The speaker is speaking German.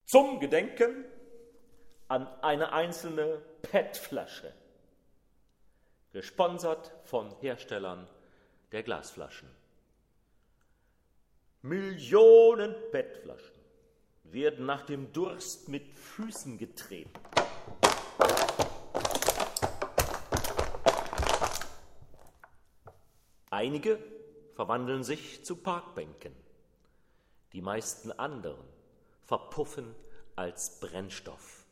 Zum Gedenken an eine einzelne PET-Flasche, gesponsert von Herstellern der Glasflaschen. Millionen PET-Flaschen werden nach dem Durst mit Füßen getreten. Einige verwandeln sich zu Parkbänken, die meisten anderen verpuffen als Brennstoff.